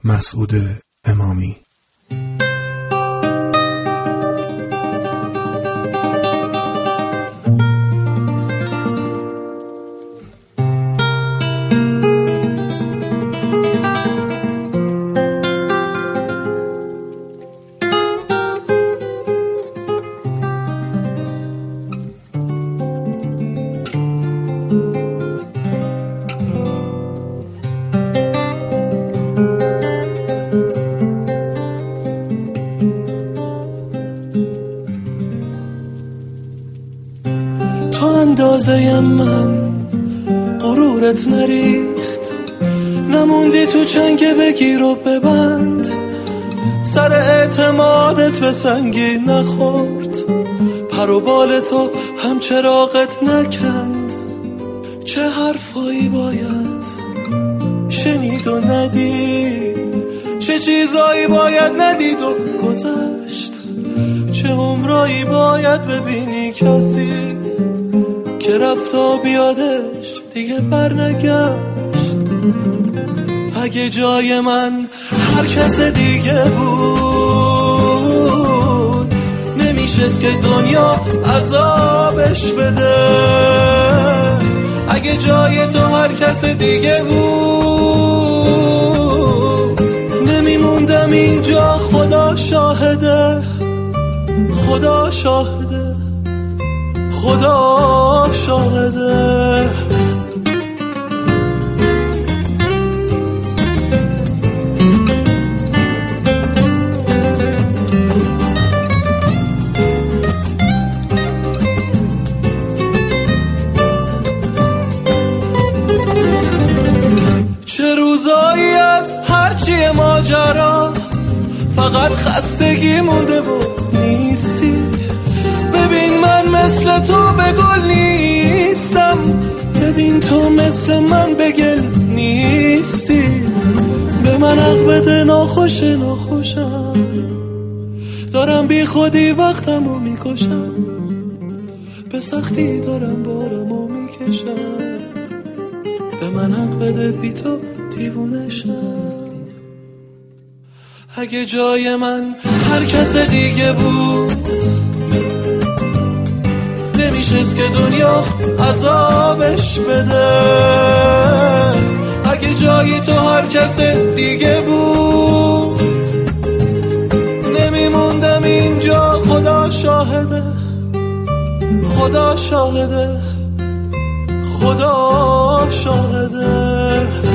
مسعود امامی. اندازه من غرورت نریخت، نموندی تو چنگ بگیر و ببند، سر اعتمادت به سنگی نخورد، پر و بال تو هم چراغت نکند. چه حرفایی باید شنید و ندید، چه چیزایی باید ندید و گذشت، چه عمرایی باید ببینی کسی که رفت و بیادش دیگه برنگشت. اگه جای من هر کس دیگه بود، نمیشست که دنیا عذابش بده. اگه جای تو هر کس دیگه بود، نمیموندم اینجا. خدا شاهده، خدا شاهده، خدا شاهده. چه روزایی از هرچی ماجرا فقط خستگی مونده و نیستی. ببین من مثل تو به گل نیستم، ببین تو مثل من به گل نیستی. به من حق بده، ناخوش ناخوشم، دارم بی خودی وقتمو میکشم، به سختی دارم بارمو میکشم. به من حق بده، بی تو دیوونشم. اگه جای من هر کس دیگه بود، نمیشست که دنیا عذابش بده. اگه جایی تو هر کس دیگه بود، نمیموندم اینجا. خدا شاهده، خدا شاهده، خدا شاهده.